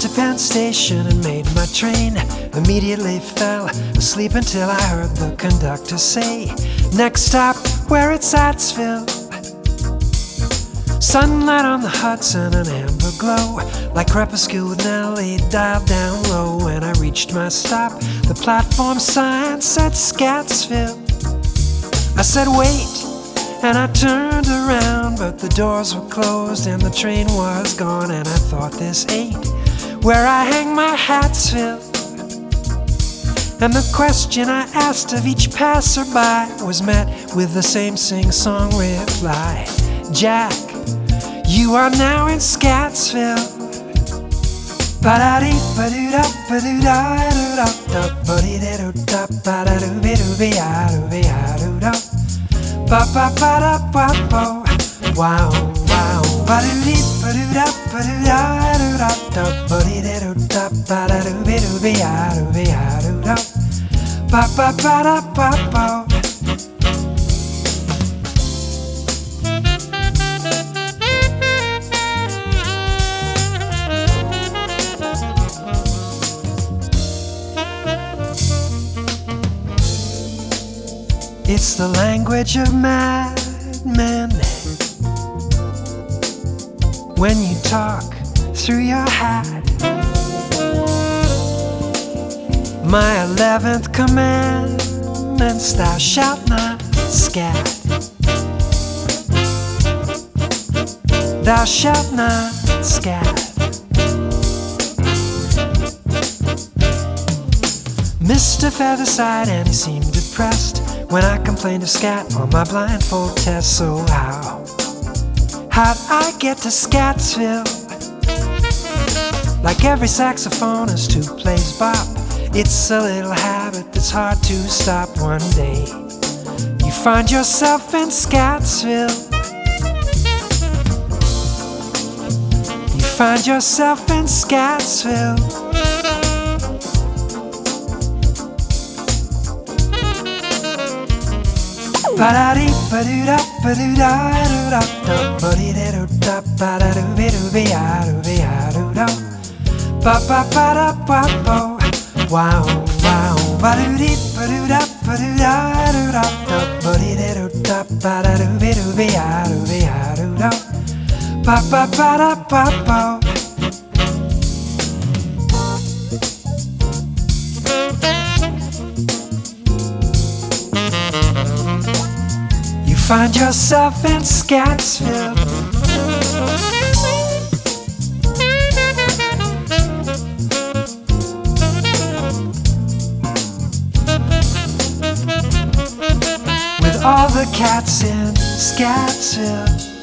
to Penn Station and made my train. Immediately fell asleep until I heard the conductor say, next stop, where it's Attsville. Sunlight on the Hudson, an amber glow, like crepuscule with Nellie dialed down low. When I reached my stop, the platform sign said Scattsville. I said wait, and I turned around, but the doors were closed and the train was gone. And I thought, this ain't where I hang my Hatsville. And the question I asked of each passerby was met with the same sing-song reply, Jack, you are now in Scattsville. Wow, wow, it's the language of madmen when you talk through your hat. My 11th commandment's thou shalt not scat. Thou shalt not scat. Mr. Featherside, and he seemed depressed when I complained of scat on my blindfold test. So how'd I get to Scattsville? Like every saxophonist who plays bop, it's a little habit that's hard to stop. One day you find yourself in Scattsville. You find yourself in Scattsville. Wow, wow, you find yourself in Scattsville. With all the cats in Scattsville.